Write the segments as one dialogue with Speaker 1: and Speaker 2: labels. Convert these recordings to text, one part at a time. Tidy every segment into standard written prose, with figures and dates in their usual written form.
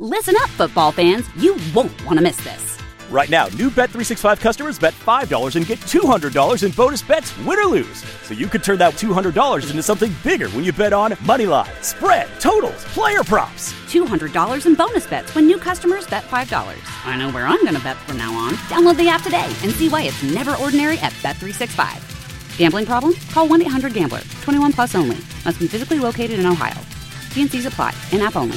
Speaker 1: Listen up, football fans. You won't want to miss this.
Speaker 2: Right now, new Bet365 customers bet $5 and get $200 in bonus bets, win or lose. So you could turn that $200 into something bigger when you bet on money line, spread, totals, player props.
Speaker 1: $200 in bonus bets when new customers bet $5. I know where I'm going to bet from now on. Download the app today and see why it's never ordinary at Bet365. Gambling problem? Call 1-800-GAMBLER. 21 plus only. Must be physically located in Ohio. T&Cs apply. In-app only.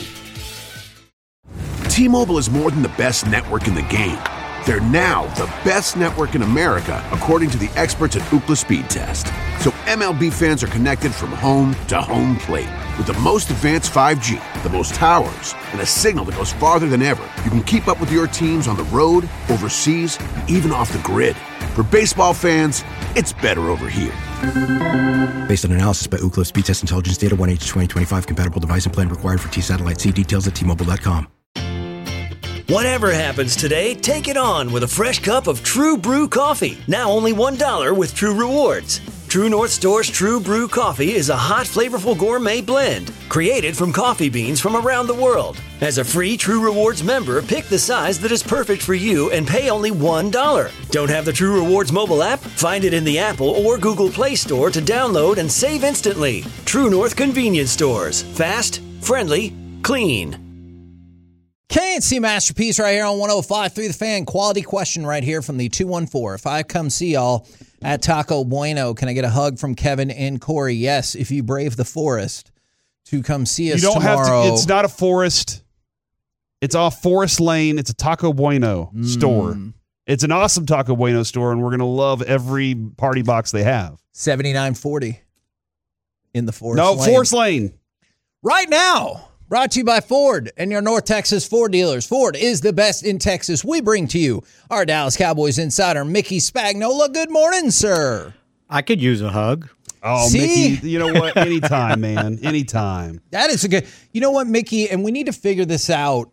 Speaker 3: T-Mobile is more than the best network in the game. They're now the best network in America, according to the experts at Ookla Speed Test. So MLB fans are connected from home to home plate. With the most advanced 5G, the most towers, and a signal that goes farther than ever, you can keep up with your teams on the road, overseas, and even off the grid. For baseball fans, it's better over here.
Speaker 4: Based on analysis by Ookla Speed Test Intelligence Data, 1H2025 compatible device and plan required for T-Satellite. See details at T-Mobile.com.
Speaker 5: Whatever happens today, take it on with a fresh cup of True Brew coffee. Now only $1 with True Rewards. True North Store's True Brew coffee is a hot, flavorful gourmet blend created from coffee beans from around the world. As a free True Rewards member, pick the size that is perfect for you and pay only $1. Don't have the True Rewards mobile app? Find it in the Apple or Google Play Store to download and save instantly. True North Convenience Stores. Fast, friendly, clean.
Speaker 6: K&C Masterpiece right here on 105.3 The Fan. Quality question right here from the 214. If I come see y'all at Taco Bueno, can I get a hug from Kevin and Corey? Yes, if you brave the forest to come see us tomorrow.
Speaker 7: Have to. It's not a forest. It's off Forest Lane. It's a Taco Bueno store. It's an awesome Taco Bueno store, and we're going to love every party box they have.
Speaker 6: 7940 in the Forest Lane.
Speaker 7: No, Forest Lane.
Speaker 6: Right now. Brought to you by Ford and your North Texas Ford dealers. Ford is the best in Texas. We bring to you our Dallas Cowboys insider, Mickey Spagnola. Good morning, sir.
Speaker 8: I could use a hug.
Speaker 7: Oh,
Speaker 6: See?
Speaker 7: Mickey, you know what? Anytime, man. Anytime.
Speaker 6: That is a good. You know what, Mickey? And we need to figure this out.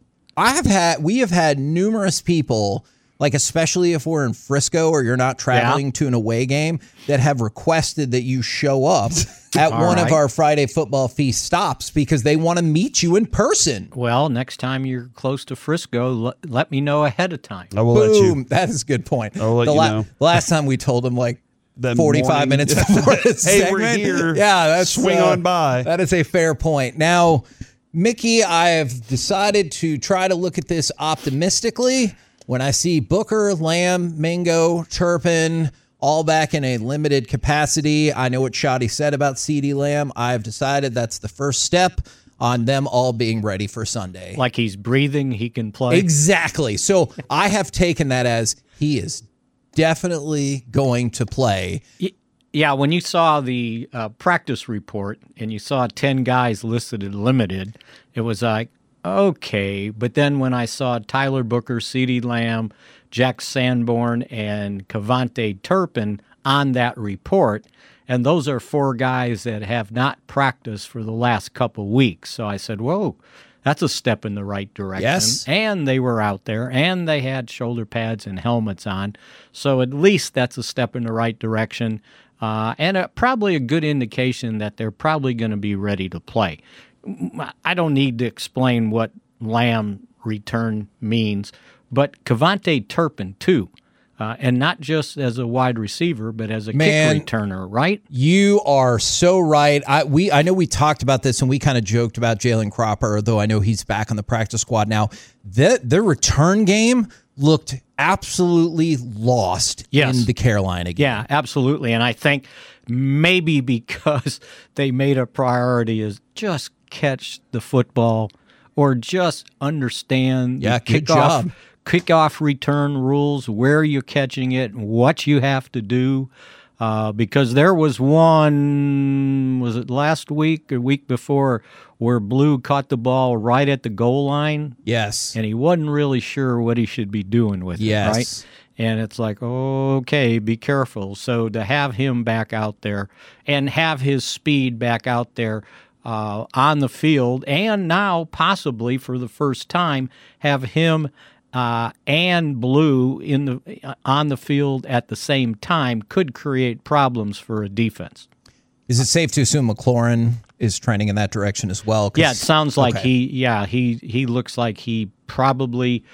Speaker 6: We have had numerous people, like especially if we're in Frisco or you're not traveling to an away game, that have requested that you show up at one of our Friday Football Feast stops because they want to meet you in person.
Speaker 8: Well, next time you're close to Frisco, let me know ahead of time.
Speaker 7: I will let you.
Speaker 6: That is a good point.
Speaker 7: I'll let you know.
Speaker 6: The last time we told them, like,
Speaker 7: That
Speaker 6: 45
Speaker 7: morning.
Speaker 6: minutes before this
Speaker 7: Hey,
Speaker 6: segment.
Speaker 7: we're here.
Speaker 6: Yeah, that's
Speaker 7: swing on by.
Speaker 6: That is a fair point. Now, Mickey, I have decided to try to look at this optimistically. When I see Booker, Lamb, Mingo, Turpin, all back in a limited capacity, I know what Shoddy said about CeeDee Lamb. I've decided that's the first step on them all being ready for Sunday.
Speaker 8: Like he's breathing, he can play.
Speaker 6: Exactly. So I have taken that as he is definitely going to play.
Speaker 8: Yeah, when you saw the practice report and you saw 10 guys listed as limited, it was like, okay. But then when I saw Tyler Booker, CeeDee Lamb, Jack Sanborn, and Kevontae Turpin on that report, and those are 4 guys that have not practiced for the last couple weeks. So I said, whoa, that's a step in the right direction.
Speaker 6: Yes.
Speaker 8: And they were out there, and they had shoulder pads and helmets on. So at least that's a step in the right direction, and probably a good indication that they're probably going to be ready to play. I don't need to explain what Lamb return means, but Kevontae Turpin, too. And not just as a wide receiver, but as a kick returner, right?
Speaker 6: You are so right. I know we talked about this and we kind of joked about Jalen Cropper, though I know he's back on the practice squad now. The return game looked absolutely lost in the Carolina game.
Speaker 8: Yeah, absolutely. And I think maybe because they made a priority is just catch the football or just understand the kickoff return rules, where you're catching it, what you have to do. Because there was one, was it last week or week before, where Blue caught the ball right at the goal line?
Speaker 6: Yes.
Speaker 8: And he wasn't really sure what he should be doing with it, right? And it's like, okay, be careful. So to have him back out there and have his speed back out there on the field, and now possibly for the first time have him and Blue on the field at the same time could create problems for a defense.
Speaker 6: Is it safe to assume McLaurin is trending in that direction as well?
Speaker 8: Yeah, it sounds like he looks like he probably.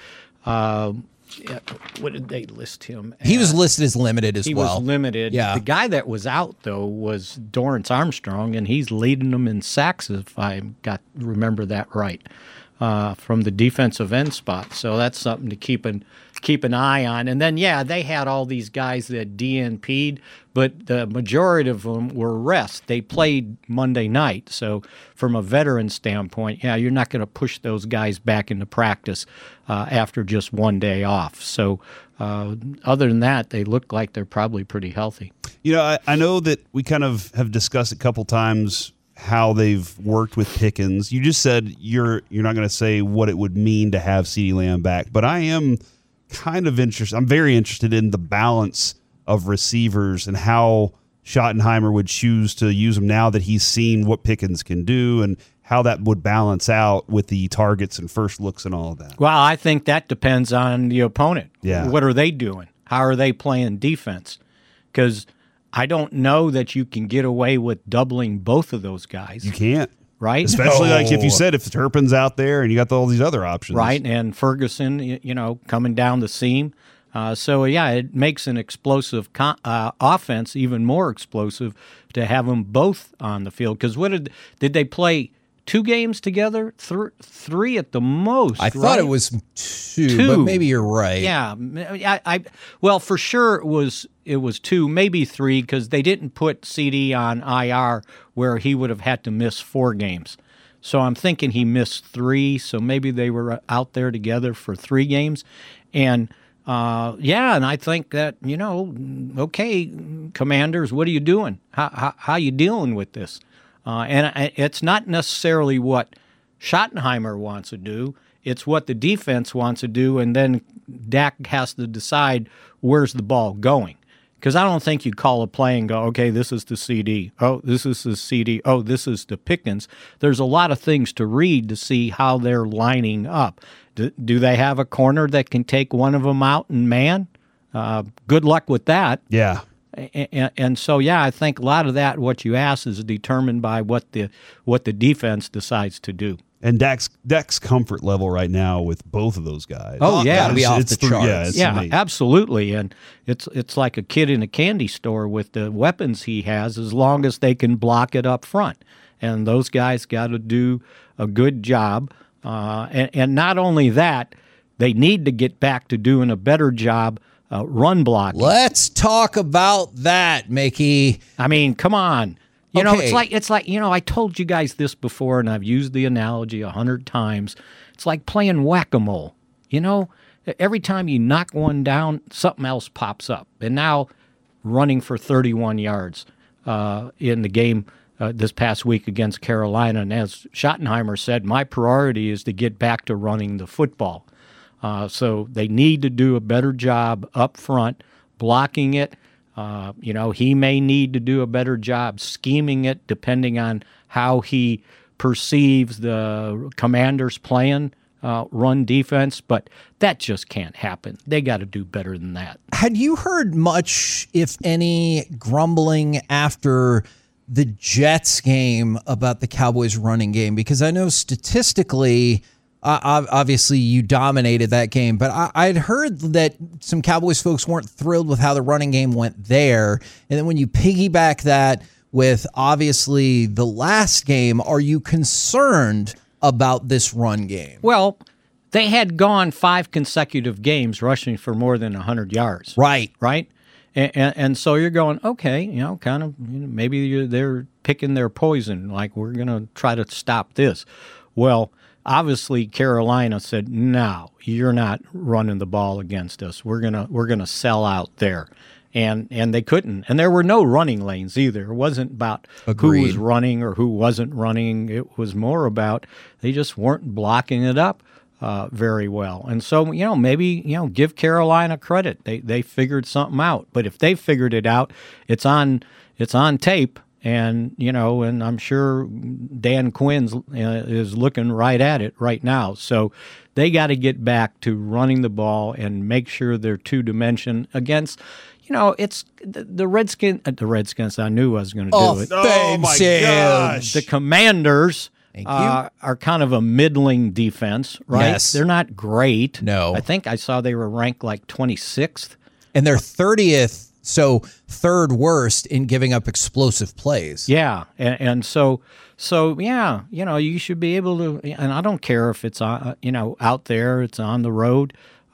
Speaker 8: What did they list him as?
Speaker 6: He was listed as limited as well.
Speaker 8: He was limited.
Speaker 6: Yeah.
Speaker 8: The guy that was out, though, was Dorrance Armstrong, and he's leading them in sacks, if I remember that right, from the defensive end spot. So that's something to keep an eye on. And then, they had all these guys that DNP'd, but the majority of them were rest. They played Monday night. So from a veteran standpoint, you're not going to push those guys back into practice after just one day off. So other than that, they look like they're probably pretty healthy.
Speaker 7: I know that we kind of have discussed a couple times how they've worked with Pickens. You just said you're not going to say what it would mean to have CeeDee Lamb back, but I am kind of interested. I'm very interested in the balance of receivers and how Schottenheimer would choose to use them now that he's seen what Pickens can do, and how that would balance out with the targets and first looks and all of that.
Speaker 8: Well, I think that depends on the opponent.
Speaker 7: Yeah.
Speaker 8: What are they doing? How are they playing defense? Because I don't know that you can get away with doubling both of those guys.
Speaker 7: You can't.
Speaker 8: Right?
Speaker 7: Especially like if you said if Turpin's out there and you got all these other options.
Speaker 8: Right, and Ferguson, coming down the seam. So it makes an explosive offense even more explosive to have them both on the field. Because did they play 2 games together? 3 at the most.
Speaker 6: I thought it was 2, but maybe you're right.
Speaker 8: Yeah, well, for sure it was 2, maybe 3, because they didn't put CD on IR where he would have had to miss 4 games. So I'm thinking he missed 3, so maybe they were out there together for 3 games. And and I think that, okay, Commanders, what are you doing? How you dealing with this? And it's not necessarily what Schottenheimer wants to do. It's what the defense wants to do, and then Dak has to decide where's the ball going. Because I don't think you call a play and go, okay, this is the CD. Oh, this is the CD. Oh, this is the Pickens. There's a lot of things to read to see how they're lining up. Do they have a corner that can take one of them out and man? Good luck with that.
Speaker 7: Yeah.
Speaker 8: And so, I think a lot of that, what you ask, is determined by what the defense decides to do.
Speaker 7: And Dak's comfort level right now with both of those guys.
Speaker 8: Oh, yeah.
Speaker 6: Gotta be off the charts.
Speaker 8: Yeah, absolutely. And it's like a kid in a candy store with the weapons he has, as long as they can block it up front. And those guys got to do a good job. And not only that, they need to get back to doing a better job run blocking.
Speaker 6: Let's talk about that, Mickey.
Speaker 8: I mean, come on. It's like I told you guys this before, and I've used the analogy 100 times. It's like playing whack-a-mole. Every time you knock one down, something else pops up. And now running for 31 yards in the game this past week against Carolina. And as Schottenheimer said, my priority is to get back to running the football. So they need to do a better job up front, blocking it. He may need to do a better job scheming it, depending on how he perceives the Commanders playing run defense, but that just can't happen. They got to do better than that.
Speaker 6: Had you heard much, if any, grumbling after the Jets game about the Cowboys running game? Because I know statistically, obviously you dominated that game, but I'd heard that some Cowboys folks weren't thrilled with how the running game went there. And then when you piggyback that with obviously the last game, are you concerned about this run game?
Speaker 8: Well, they had gone 5 consecutive games rushing for more than 100 yards.
Speaker 6: Right.
Speaker 8: And so you're going, okay, maybe they're picking their poison, like we're going to try to stop this. Well, obviously Carolina said, no, you're not running the ball against us. We're gonna sell out there. And they couldn't. And there were no running lanes either. It wasn't about who was running or who wasn't running. It was more about they just weren't blocking it up very well. And so, maybe, give Carolina credit. They figured something out. But if they figured it out, it's on tape. And, and I'm sure Dan Quinn is looking right at it right now. So they got to get back to running the ball and make sure they're two-dimension against, it's the Redskins. I knew I was going to do it.
Speaker 7: Oh my gosh!
Speaker 8: The Commanders are kind of a middling defense, right?
Speaker 6: Yes.
Speaker 8: They're not great.
Speaker 6: No.
Speaker 8: I think I saw they were ranked like 26th.
Speaker 6: And they're 30th, so third worst in giving up explosive plays.
Speaker 8: Yeah, and so yeah, you should be able to. And I don't care if it's out there, it's on the road.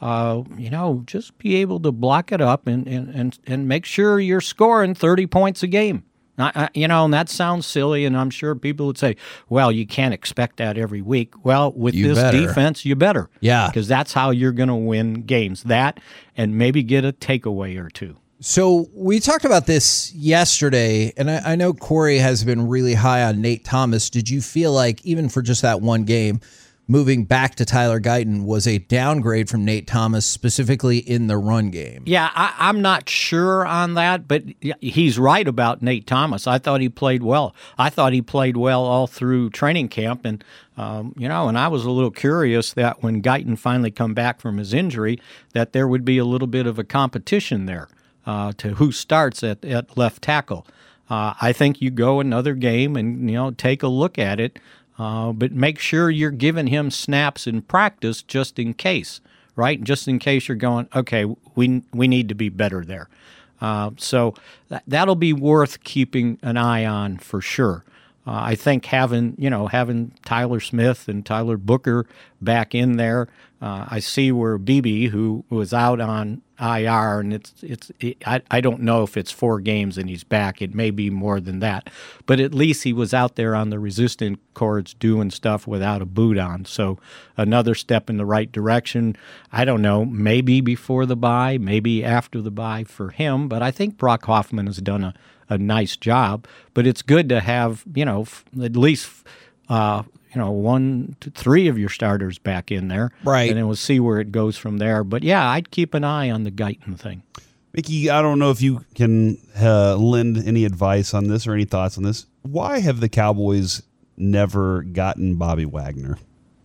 Speaker 8: Just be able to block it up and make sure you're scoring 30 points a game. And that sounds silly, and I'm sure people would say, well, you can't expect that every week. Well, with this defense, you better.
Speaker 6: Yeah.
Speaker 8: Because that's how you're going to win games. That and maybe get a takeaway or two.
Speaker 6: So we talked about this yesterday, and I know Corey has been really high on Nate Thomas. Did you feel like, even for just that one game, moving back to Tyler Guyton was a downgrade from Nate Thomas, specifically in the run game?
Speaker 8: Yeah, I'm not sure on that, but he's right about Nate Thomas. I thought he played well. I thought he played well all through training camp, and and I was a little curious that when Guyton finally come back from his injury, that there would be a little bit of a competition there to who starts at left tackle. I think you go another game and take a look at it. But make sure you're giving him snaps in practice just in case, right? Just in case you're going, okay, we need to be better there. So that'll be worth keeping an eye on for sure. I think having Tyler Smith and Tyler Booker back in there. I see where Beebe, who was out on IR, and I don't know if it's 4 games and he's back. It may be more than that, but at least he was out there on the resistant cords doing stuff without a boot on. So another step in the right direction. I don't know, maybe before the bye, maybe after the bye for him, but I think Brock Hoffman has done a nice job. But it's good to have at least 1 to 3 of your starters back in there.
Speaker 6: Right.
Speaker 8: And then we'll see where it goes from there. But, yeah, I'd keep an eye on the Guyton thing.
Speaker 7: Mickey, I don't know if you can lend any advice on this or any thoughts on this. Why have the Cowboys never gotten Bobby Wagner?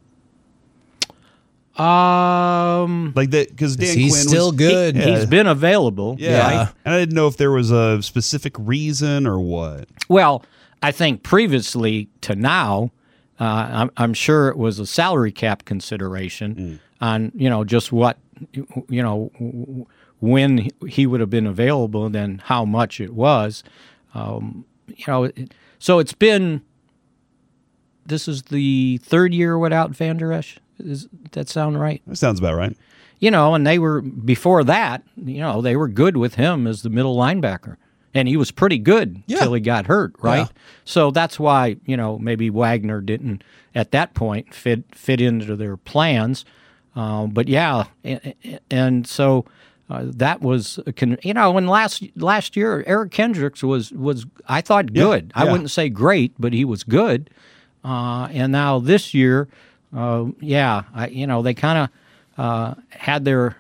Speaker 7: Like that, because Dan Quinn
Speaker 6: he's still good.
Speaker 8: He's been available.
Speaker 7: Yeah.
Speaker 8: Right?
Speaker 7: And I didn't know if there was a specific reason or what.
Speaker 8: Well, I think previously to now, I'm sure it was a salary cap consideration on, just what, when he would have been available and then how much it was. So it's been, this is the 3rd year without Van Der Esch. Does that sound right?
Speaker 7: That sounds about right.
Speaker 8: And they were, before that, they were good with him as the middle linebacker. And he was pretty good until he got hurt, right? Yeah. So that's why, maybe Wagner didn't, at that point, fit into their plans. But, yeah, and so that was, and last year, Eric Kendricks was I thought, good. Yeah. I wouldn't say great, but he was good. And now this year, they kind of had their,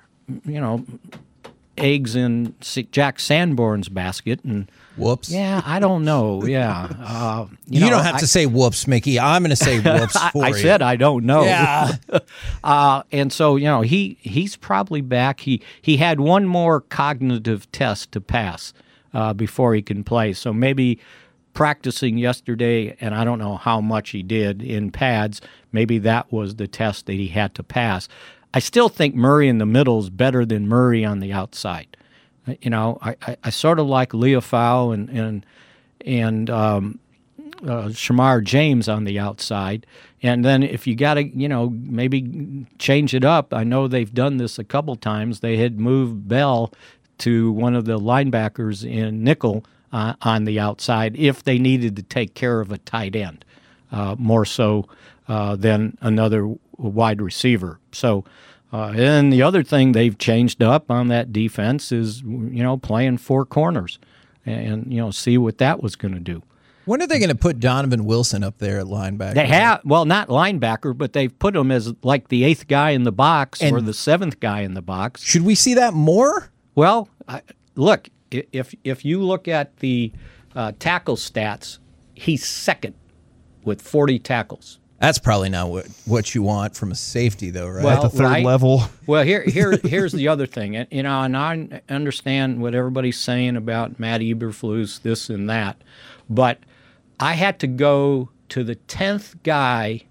Speaker 8: eggs in Jack Sanborn's basket, and
Speaker 6: whoops.
Speaker 8: Yeah, I don't know. Yeah,
Speaker 6: you don't have to say whoops, Mickey. I'm going to say whoops for
Speaker 8: I
Speaker 6: you.
Speaker 8: said I don't know.
Speaker 6: Yeah,
Speaker 8: and so he's probably back. He had one more cognitive test to pass before he can play. So maybe practicing yesterday, and I don't know how much he did in pads. Maybe that was the test that he had to pass. I still think Murray in the middle is better than Murray on the outside. I sort of like Leofau and Shamar James on the outside. And then if you got to, maybe change it up. I know they've done this a couple times. They had moved Bell to one of the linebackers in nickel on the outside if they needed to take care of a tight end, more so than another wide receiver. So, and the other thing they've changed up on that defense is, playing 4 corners and, see what that was going to do.
Speaker 6: When are they going to put Donovan Wilson up there at linebacker?
Speaker 8: They have, well, not linebacker, but they've put him as like the 8th guy in the box or the 7th guy in the box.
Speaker 6: Should we see that more?
Speaker 8: Well, look, if you look at the tackle stats, he's 2nd with 40 tackles.
Speaker 6: That's probably not what you want from a safety, though, right?
Speaker 7: At the third level.
Speaker 8: Well, here's the other thing. And I understand what everybody's saying about Matt Eberflus, this and that, but I had to go to the 10th guy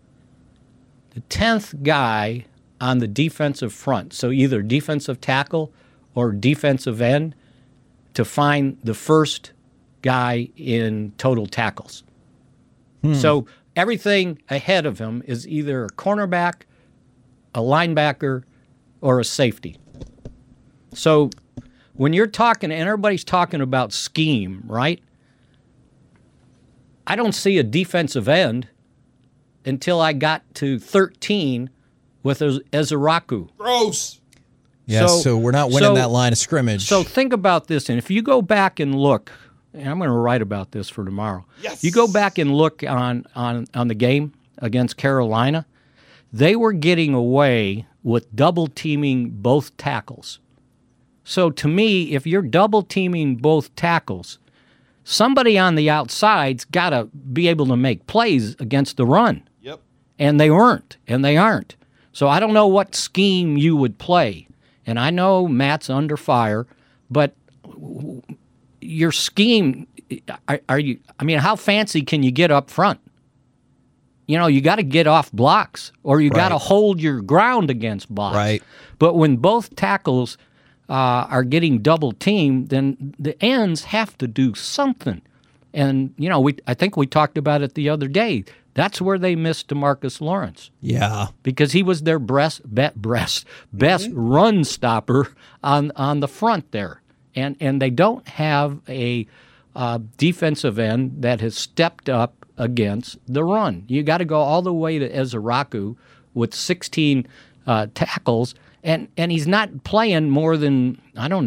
Speaker 8: on the defensive front, so either defensive tackle or defensive end, to find the first guy in total tackles. So everything ahead of him is either a cornerback, a linebacker, or a safety. So when you're talking, and everybody's talking about scheme, right? I don't see a defensive end until I got to 13 with Ezeraku.
Speaker 7: Gross.
Speaker 6: Yeah, so we're not winning that line of scrimmage.
Speaker 8: So think about this, and if you go back and look, and I'm going to write about this for tomorrow.
Speaker 7: Yes.
Speaker 8: You go back and look on the game against Carolina, they were getting away with double-teaming both tackles. So to me, if you're double-teaming both tackles, somebody on the outside's got to be able to make plays against the run.
Speaker 7: Yep.
Speaker 8: And they weren't, and they aren't. So I don't know what scheme you would play. And I know Matt's under fire, but your scheme, are you? I mean, how fancy can you get up front? You know, you got to get off blocks, or you got to hold your ground against blocks.
Speaker 6: Right.
Speaker 8: But when both tackles are getting double teamed, then the ends have to do something. And you know, I think we talked about it the other day. That's where they missed DeMarcus Lawrence.
Speaker 6: Yeah.
Speaker 8: Because he was their best run stopper on the front there. And they don't have a defensive end that has stepped up against the run. You got to go all the way to Ezeraku with 16 tackles, and he's not playing more than,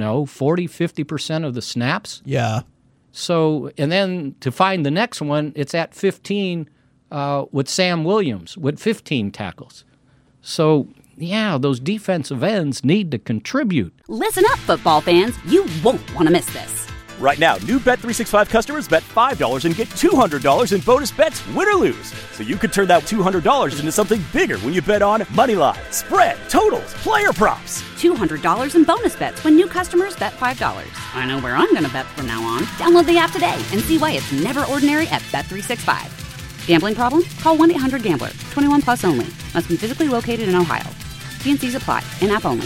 Speaker 8: 40-50% of the snaps.
Speaker 6: Yeah.
Speaker 8: So, and then to find the next one, it's at 15 with Sam Williams with 15 tackles. So, yeah, those defensive ends need to contribute.
Speaker 1: Listen up, football fans. You won't want to miss this.
Speaker 2: Right now, new Bet365 customers bet $5 and get $200 in bonus bets, win or lose. So you could turn that $200 into something bigger when you bet on money line, spread, totals, player props.
Speaker 1: $200 in bonus bets when new customers bet $5. I know where I'm going to bet from now on. Download the app today and see why it's never ordinary at Bet365. Gambling problem? Call 1-800-GAMBLER. 21 plus only. Must be physically located in Ohio. T&Cs apply. In-app only.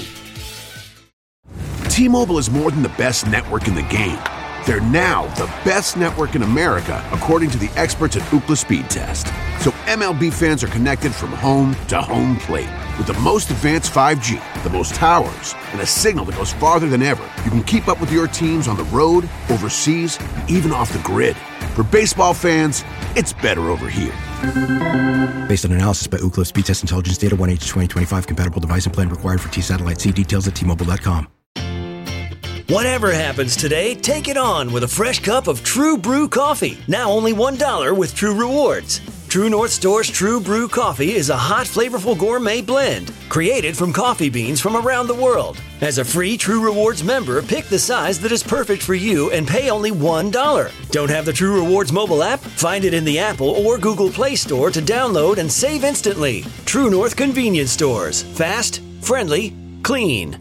Speaker 3: T-Mobile is more than the best network in the game. They're now the best network in America, according to the experts at Ookla Speed Test. So MLB fans are connected from home to home plate. With the most advanced 5G, the most towers, and a signal that goes farther than ever, you can keep up with your teams on the road, overseas, and even off the grid. For baseball fans, it's better over here.
Speaker 4: Based on analysis by Ookla Speed Test Intelligence Data 1H2025 compatible device and plan required for T-Satellite. See details at T-Mobile.com.
Speaker 5: Whatever happens today, take it on with a fresh cup of True Brew coffee. Now only $1 with True Rewards. True North Store's True Brew coffee is a hot, flavorful gourmet blend created from coffee beans from around the world. As a free True Rewards member, pick the size that is perfect for you and pay only $1. Don't have the True Rewards mobile app? Find it in the Apple or Google Play Store to download and save instantly. True North Convenience Stores. Fast, friendly, clean.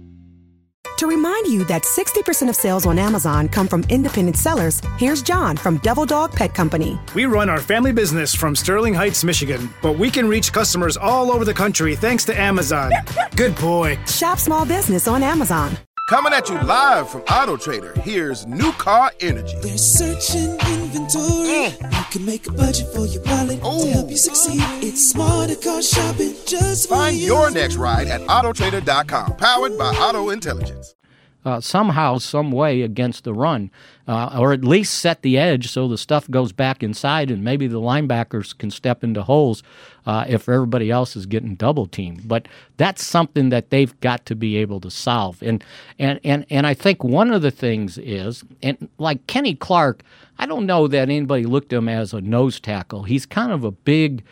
Speaker 9: To remind you that 60% of sales on Amazon come from independent sellers, here's John from Devil Dog Pet Company.
Speaker 10: We run our family business from Sterling Heights, Michigan, but we can reach customers all over the country thanks to Amazon. Good boy.
Speaker 9: Shop small business on Amazon.
Speaker 11: Coming at you live from Auto Trader, here's New Car Energy.
Speaker 12: They're searching inventory. You can make a budget for your wallet to help you succeed. It's smarter car shopping just for
Speaker 11: Find
Speaker 12: you.
Speaker 11: your next ride at Autotrader.com, powered by Auto Intelligence.
Speaker 8: Somehow, some way against the run, or at least set the edge so the stuff goes back inside, and maybe the linebackers can step into holes if everybody else is getting double teamed. But that's something that they've got to be able to solve. And I think one of the things is, and like Kenny Clark, I don't know that anybody looked at him as a nose tackle. He's kind of a big,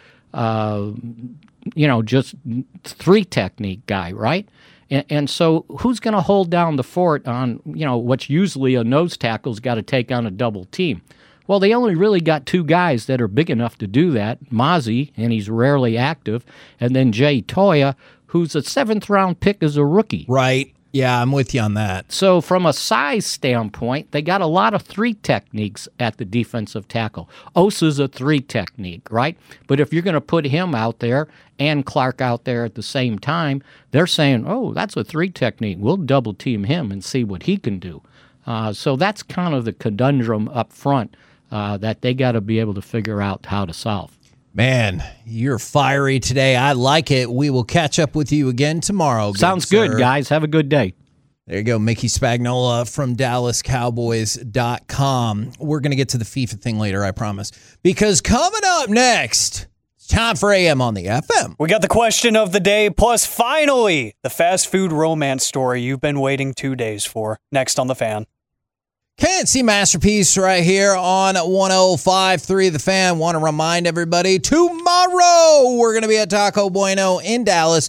Speaker 8: just three technique guy, right? And so who's going to hold down the fort on, what's usually a nose tackle's got to take on a double team? Well, they only really got 2 guys that are big enough to do that. Mozzie, and he's rarely active, and then Jay Toya, who's a 7th-round pick as a rookie.
Speaker 6: Right. Yeah, I'm with you on that.
Speaker 8: So from a size standpoint, they got a lot of 3 techniques at the defensive tackle. Osa's a 3 technique, right? But if you're going to put him out there and Clark out there at the same time, they're saying, oh, that's a 3 technique. We'll double team him and see what he can do. So that's kind of the conundrum up front that they got to be able to figure out how to solve.
Speaker 6: Man, you're fiery today. I like it. We will catch up with you again tomorrow.
Speaker 8: Sounds good, guys. Have a good day.
Speaker 6: There you go, Mickey Spagnola from DallasCowboys.com. We're going to get to the FIFA thing later, I promise. Because coming up next, it's time for AM on the FM.
Speaker 13: We got the question of the day, plus finally, the fast food romance story you've been waiting 2 days for. Next on The Fan.
Speaker 6: K&C Masterpiece right here on 105.3 The Fan. Want to remind everybody, tomorrow we're going to be at Taco Bueno in Dallas,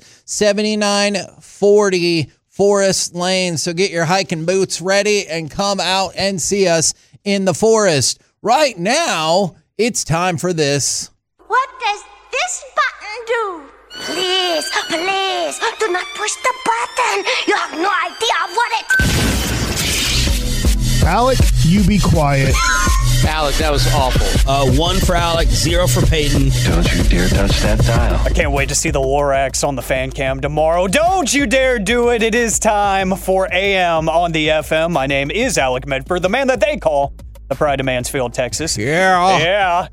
Speaker 6: 7940 Forest Lane. So get your hiking boots ready and come out and see us in the forest. Right now, it's time for this.
Speaker 14: What does this button do? Please, please, do not push the button. You have no idea what it...
Speaker 15: Alec, you be quiet.
Speaker 16: Alec, that was awful. 1 for Alec, 0 for Peyton.
Speaker 17: Don't you dare touch that dial.
Speaker 13: I can't wait to see the Lorax on the fan cam tomorrow. Don't you dare do it. It is time for AM on the FM. My name is Alec Medford, the man that they call the Pride of Mansfield, Texas.
Speaker 6: Yeah.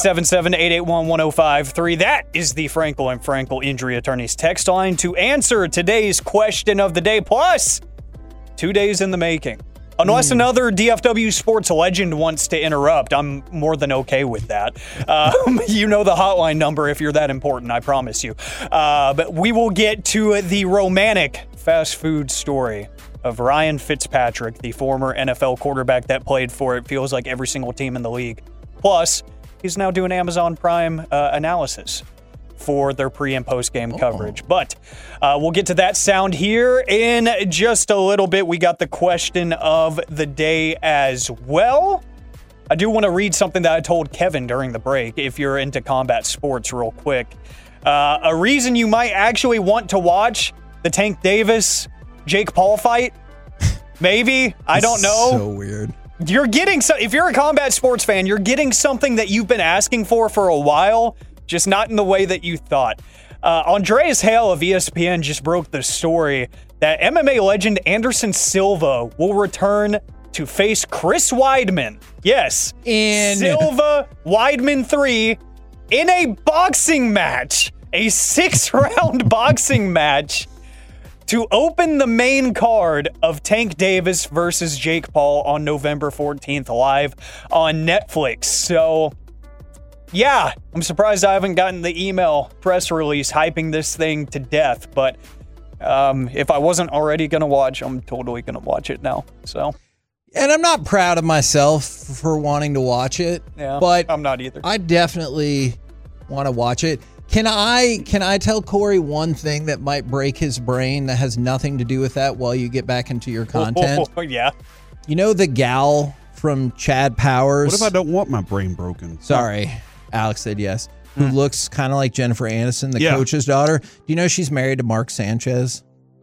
Speaker 13: 877-881-1053. That is the Frankel and Frankel Injury Attorneys text line to answer today's question of the day. Plus, 2 days in the making. Unless another DFW sports legend wants to interrupt, I'm more than okay with that. You know the hotline number if you're that important, I promise you. But we will get to the romantic fast food story of Ryan Fitzpatrick, the former NFL quarterback that played for, it feels like, every single team in the league. Plus, he's now doing Amazon Prime analysis for their pre- and post-game coverage. But we'll get to that sound here in just a little bit. We got the question of the day as well. I do want to read something that I told Kevin during the break, if you're into combat sports, real quick. A reason you might actually want to watch the Tank Davis-Jake Paul fight? Maybe. I don't know.
Speaker 6: So weird.
Speaker 13: You're getting if you're a combat sports fan, you're getting something that you've been asking for a while, just not in the way that you thought. Andreas Hale of ESPN just broke the story that MMA legend Anderson Silva will return to face Chris Weidman. Yes. Silva Weidman 3 in a boxing match, a 6-round boxing match to open the main card of Tank Davis versus Jake Paul on November 14th live on Netflix. So, yeah, I'm surprised I haven't gotten the email press release hyping this thing to death, but if I wasn't already going to watch, I'm totally going to watch it now. So,
Speaker 6: and I'm not proud of myself for wanting to watch it, but
Speaker 13: I'm not either.
Speaker 6: I definitely want to watch it. Can I tell Corey one thing that might break his brain that has nothing to do with that while you get back into your content?
Speaker 13: Yeah.
Speaker 6: You know the gal from Chad Powers?
Speaker 7: What if I don't want my brain broken?
Speaker 6: Sorry. Alex said yes. Who looks kind of like Jennifer Aniston, the coach's daughter. Do you know she's married to Mark Sanchez?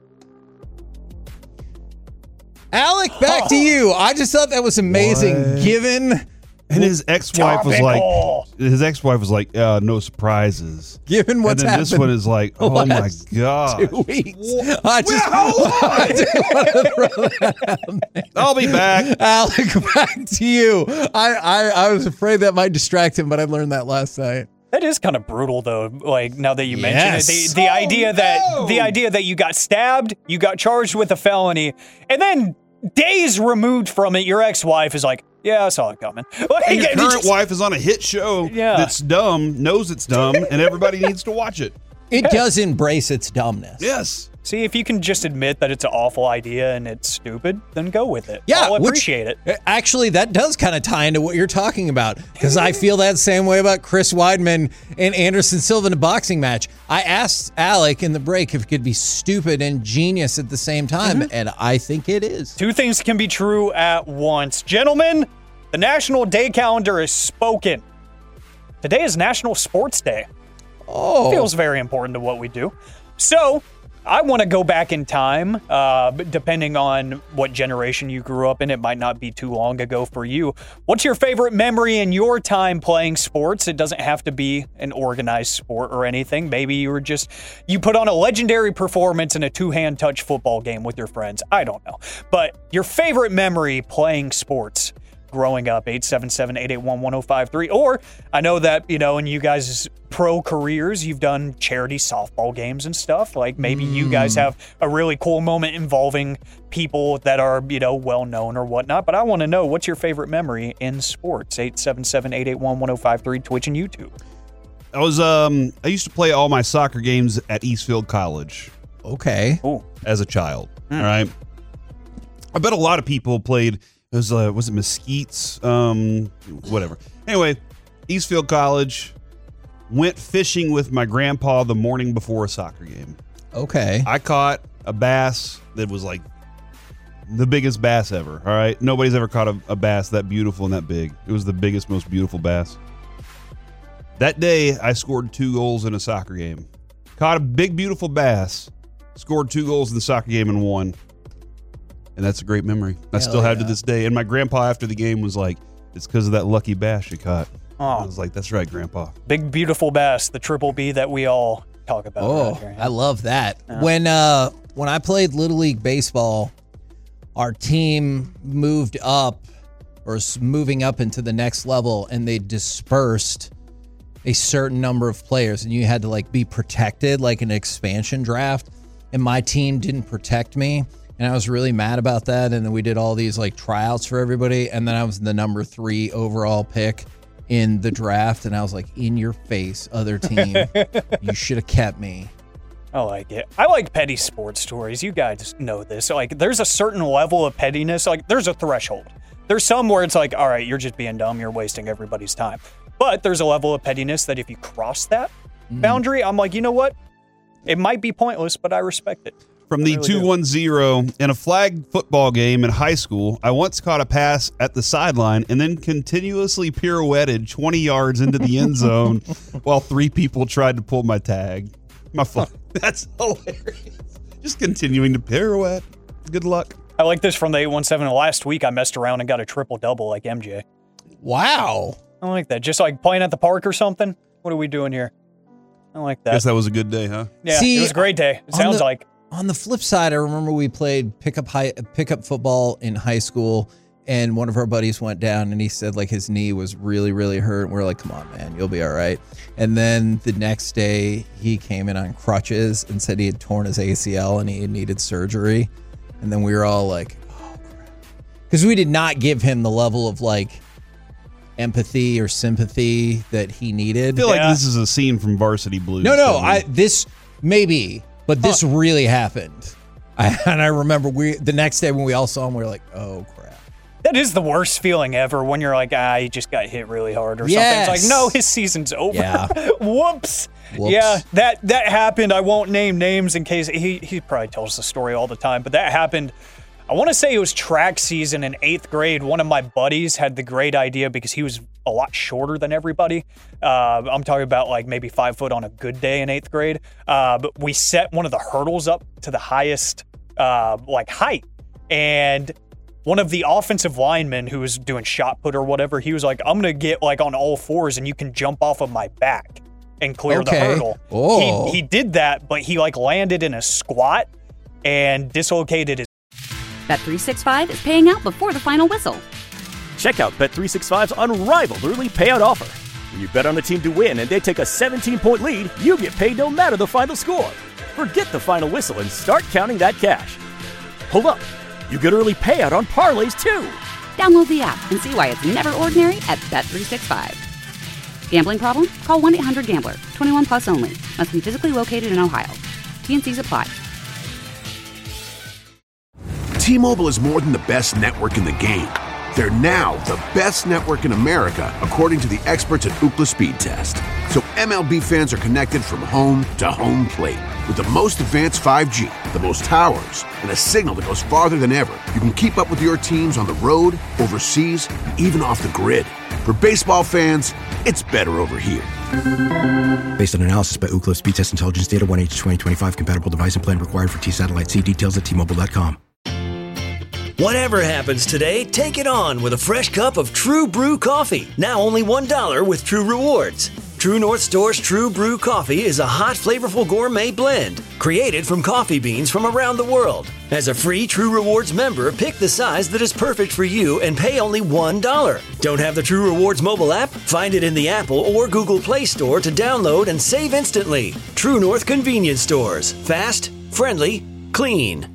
Speaker 6: Like, back to you. I just thought that was amazing. Given.
Speaker 7: And his ex-wife was like, no surprises.
Speaker 6: Given what's happened.
Speaker 7: And then this one is like, oh my God.
Speaker 6: 2 weeks. I didn't want to throw that out there.
Speaker 7: I'll be back.
Speaker 6: Alec, back to you. I was afraid that might distract him, but I learned that last night.
Speaker 13: That is kind of brutal, though. Like, now that you mention it, the idea that you got stabbed, you got charged with a felony, and then days removed from it, your ex-wife is like, yeah, I saw it coming.
Speaker 7: And your current wife is on a hit show that's dumb, knows it's dumb, and everybody needs to watch it.
Speaker 6: It does embrace its dumbness.
Speaker 7: Yes.
Speaker 13: See, if you can just admit that it's an awful idea and it's stupid, then go with it.
Speaker 6: Yeah,
Speaker 13: I'll appreciate it.
Speaker 6: Actually, that does kind of tie into what you're talking about, because I feel that same way about Chris Weidman and Anderson Silva in a boxing match. I asked Alec in the break if it could be stupid and genius at the same time, and I think it is.
Speaker 13: Two things can be true at once. Gentlemen, The National Day Calendar is spoken. Today is National Sports Day.
Speaker 6: Oh.
Speaker 13: Feels very important to what we do. So, I want to go back in time, depending on what generation you grew up in. It might not be too long ago for you. What's your favorite memory in your time playing sports? It doesn't have to be an organized sport or anything. Maybe you put on a legendary performance in a two-hand touch football game with your friends. I don't know. But your favorite memory playing sports growing up, 877-881-1053. Or I know that, in you guys' pro careers, you've done charity softball games and stuff. Like maybe you guys have a really cool moment involving people that are, well-known or whatnot. But I want to know, what's your favorite memory in sports? 877-881-1053, Twitch and YouTube.
Speaker 7: I used to play all my soccer games at Eastfield College.
Speaker 6: Okay.
Speaker 13: Ooh.
Speaker 7: As a child. All right. I bet a lot of people played. Was it Mesquite's? Whatever. Anyway, Eastfield College. Went fishing with my grandpa the morning before a soccer game.
Speaker 6: Okay.
Speaker 7: I caught a bass that was like the biggest bass ever. All right. Nobody's ever caught a bass that beautiful and that big. It was the biggest, most beautiful bass. That day, I scored 2 goals in a soccer game. Caught a big, beautiful bass. Scored 2 goals in the soccer game and won. And that's a great memory. I still have to this day. And my grandpa after the game was like, it's because of that lucky bass you caught.
Speaker 13: Oh.
Speaker 7: I was like, that's right, Grandpa.
Speaker 13: Big, beautiful bass, the triple B that we all talk about.
Speaker 6: Oh,
Speaker 13: right here.
Speaker 6: I love that. When I played Little League Baseball, our team moved up or was moving up into the next level, and they dispersed a certain number of players, and you had to be protected like an expansion draft. And my team didn't protect me. And I was really mad about that. And then we did all these tryouts for everybody. And then I was the number 3 overall pick in the draft. And I was like, in your face, other team. You should have kept me.
Speaker 13: I like it. I like petty sports stories. You guys know this. There's a certain level of pettiness. There's a threshold. There's some where it's all right, you're just being dumb. You're wasting everybody's time. But there's a level of pettiness that if you cross that boundary, I'm like, you know what? It might be pointless, but I respect it.
Speaker 7: From the 210, in a flag football game in high school, I once caught a pass at the sideline and then continuously pirouetted 20 yards into the end zone while 3 people tried to pull my tag. My fault. That's hilarious. Just continuing to pirouette. Good luck.
Speaker 13: I like this from the 817. Last week, I messed around and got a triple-double like MJ.
Speaker 6: Wow.
Speaker 13: I like that. Just playing at the park or something. What are we doing here? I like that.
Speaker 7: Guess that was a good day, huh?
Speaker 13: Yeah, it was a great day. It sounds like.
Speaker 6: On the flip side, I remember we played pickup football in high school, and one of our buddies went down, and he said his knee was really, really hurt. And we're like, come on, man, you'll be all right. And then the next day, he came in on crutches and said he had torn his ACL and he needed surgery. And then we were all like, oh, crap. Because we did not give him the level of empathy or sympathy that he needed.
Speaker 7: I feel like this is a scene from Varsity Blues.
Speaker 6: No, this maybe. But this really happened. And I remember the next day when we all saw him, we were like, oh, crap.
Speaker 13: That is the worst feeling ever when you're like, he just got hit really hard or something. It's like, no, his season's over.
Speaker 6: Yeah.
Speaker 13: Whoops. Yeah, that happened. I won't name names in case he probably tells the story all the time, but that happened. I want to say it was track season in 8th grade. One of my buddies had the great idea because he was a lot shorter than everybody. I'm talking about maybe 5 foot on a good day in 8th grade. But we set one of the hurdles up to the highest height. And one of the offensive linemen who was doing shot put or whatever, he was like, I'm going to get on all fours and you can jump off of my back and clear the hurdle.
Speaker 6: Oh.
Speaker 13: He did that, but he landed in a squat and dislocated his.
Speaker 1: Bet365 is paying out before the final whistle.
Speaker 2: Check out Bet365's unrivaled early payout offer. When you bet on a team to win and they take a 17-point lead, you get paid no matter the final score. Forget the final whistle and start counting that cash. Hold up. You get early payout on parlays, too.
Speaker 1: Download the app and see why it's never ordinary at Bet365. Gambling problem? Call 1-800-GAMBLER. 21 plus only. Must be physically located in Ohio. T&Cs apply.
Speaker 3: T-Mobile is more than the best network in the game. They're now the best network in America, according to the experts at Ookla Speed Test. So MLB fans are connected from home to home plate. With the most advanced 5G, the most towers, and a signal that goes farther than ever, you can keep up with your teams on the road, overseas, and even off the grid. For baseball fans, it's better over here.
Speaker 4: Based on analysis by Ookla Speed Test Intelligence Data, 1H2025 compatible device and plan required for T-Satellite. See details at T-Mobile.com.
Speaker 5: Whatever happens today, take it on with a fresh cup of True Brew coffee. Now only $1 with True Rewards. True North Store's True Brew coffee is a hot, flavorful gourmet blend created from coffee beans from around the world. As a free True Rewards member, pick the size that is perfect for you and pay only $1. Don't have the True Rewards mobile app? Find it in the Apple or Google Play Store to download and save instantly. True North Convenience Stores. Fast, friendly, clean.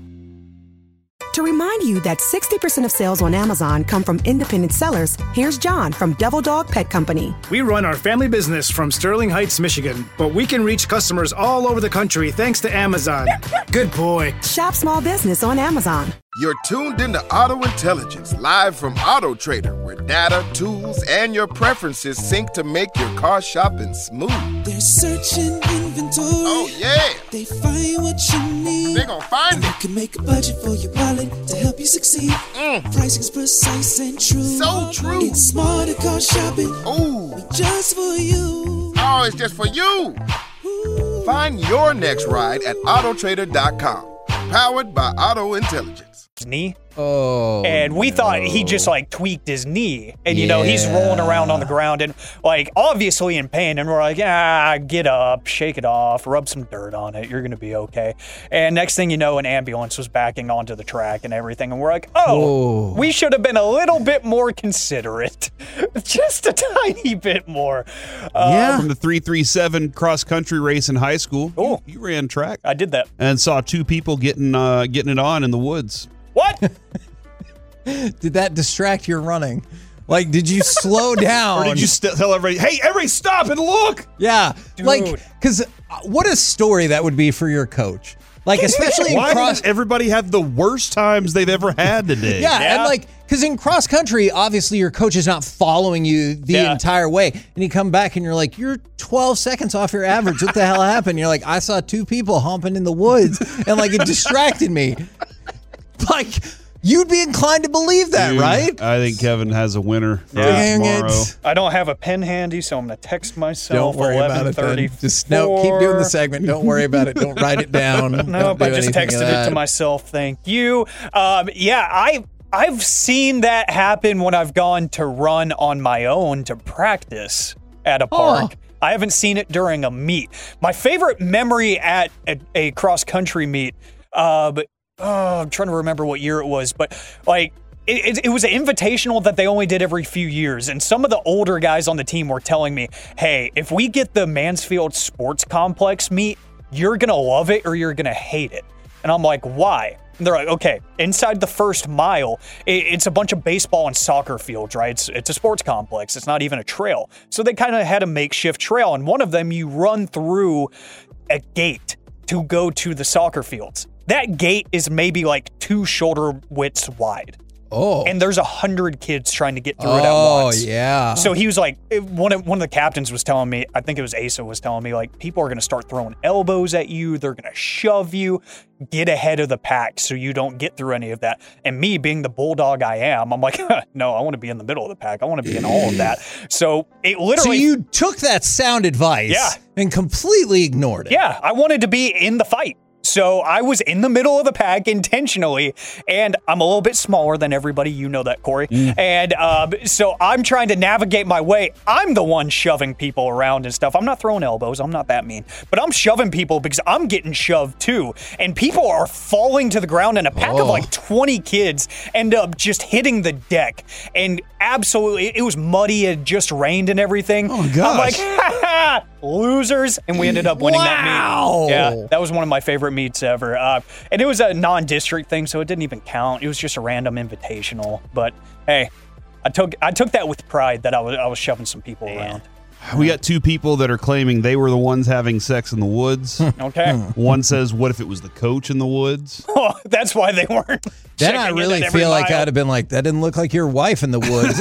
Speaker 9: To remind you that 60% of sales on Amazon come from independent sellers, here's John from Devil Dog Pet Company.
Speaker 10: We run our family business from Sterling Heights, Michigan, but we can reach customers all over the country thanks to Amazon. Good boy.
Speaker 9: Shop small business on Amazon.
Speaker 11: You're tuned into Auto Intelligence, live from Auto Trader, where data, tools, and your preferences sync to make your car shopping smooth.
Speaker 12: They're searching inventory.
Speaker 11: Oh, yeah.
Speaker 12: They find what you need.
Speaker 11: They're gonna find it.
Speaker 12: You can make a budget for your wallet to help you succeed. Pricing's precise and true.
Speaker 11: So true.
Speaker 12: It's smarter car shopping.
Speaker 11: Ooh.
Speaker 12: Just for you.
Speaker 11: Oh, it's just for you. Ooh. Find your next ride at autotrader.com. Powered by Auto Intelligence.
Speaker 13: Knee.
Speaker 6: Oh.
Speaker 13: And we thought he just like tweaked his knee. And you know, he's rolling around on the ground and like obviously in pain. And we're like, get up, shake it off, rub some dirt on it. You're going to be okay. And next thing you know, an ambulance was backing onto the track and everything. And we're like, we should have been a little bit more considerate. Just a tiny bit more.
Speaker 7: From the 337 cross country race in high school.
Speaker 13: Oh,
Speaker 7: you ran track.
Speaker 13: I did that.
Speaker 7: And saw two people getting it on in the woods.
Speaker 13: What?
Speaker 6: Did that distract your running? Like, did you slow down?
Speaker 7: Or did you tell everybody, hey, everybody stop and look?
Speaker 6: Yeah.
Speaker 13: Dude.
Speaker 6: Like, because what a story that would be for your coach. Like, especially in cross.
Speaker 7: Does everybody have the worst times they've ever had today?
Speaker 6: Yeah, and like, because in cross country, obviously your coach is not following you the entire way. And you come back and you're like, you're 12 seconds off your average. What the hell happened? You're like, I saw two people humping in the woods and like it distracted me. Like, you'd be inclined to believe that, right?
Speaker 7: I think Kevin has a winner for
Speaker 6: Dang
Speaker 7: tomorrow.
Speaker 6: it.
Speaker 13: I don't have a pen handy, so I'm going to text myself.
Speaker 6: Don't worry about it then. Just keep doing the segment. Don't worry about it. Don't write it down.
Speaker 13: Nope, I just texted it to myself. Thank you. I've seen that happen when I've gone to run on my own to practice at a park. I haven't seen it during a meet. My favorite memory at a cross-country meet, I'm trying to remember what year it was, but like it was an invitational that they only did every few years. And some of the older guys on the team were telling me, hey, if we get the Mansfield Sports Complex meet, you're going to love it or you're going to hate it. And I'm like, why? And they're like, okay, inside the first mile, it's a bunch of baseball and soccer fields, right? It's a sports complex. It's not even a trail. So they kind of had a makeshift trail. And one of them, you run through a gate to go to the soccer fields. That gate is maybe like 2 shoulder widths wide.
Speaker 6: Oh.
Speaker 13: And there's 100 kids trying to get through it at once.
Speaker 6: Oh, yeah.
Speaker 13: So he was like, one of the captains was telling me, I think it was Asa was telling me, like, people are going to start throwing elbows at you. They're going to shove you. Get ahead of the pack so you don't get through any of that. And me being the bulldog I am, I'm like, no, I want to be in the middle of the pack. I want to be in all of that. So it literally.
Speaker 6: So you took that sound advice and completely ignored it.
Speaker 13: Yeah, I wanted to be in the fight. So I was in the middle of the pack intentionally, and I'm a little bit smaller than everybody. You know that, Corey. And so I'm trying to navigate my way. I'm the one shoving people around and stuff. I'm not throwing elbows. I'm not that mean. But I'm shoving people because I'm getting shoved too. And people are falling to the ground, and a pack of like 20 kids end up just hitting the deck. And absolutely, it was muddy. It just rained and everything.
Speaker 6: Oh, gosh.
Speaker 13: I'm like, ha, losers. And we ended up winning that meet. Yeah, that was one of my favorite meets ever. And it was a non-district thing, so it didn't even count. It was just a random invitational. But hey, I took that with pride that I was shoving some people around.
Speaker 7: We got two people that are claiming they were the ones having sex in the woods.
Speaker 13: Okay.
Speaker 7: One says, what if it was the coach in the woods?
Speaker 13: Oh, that's why they weren't.
Speaker 6: Then I really feel like I'd have been like, that didn't look like your wife in the woods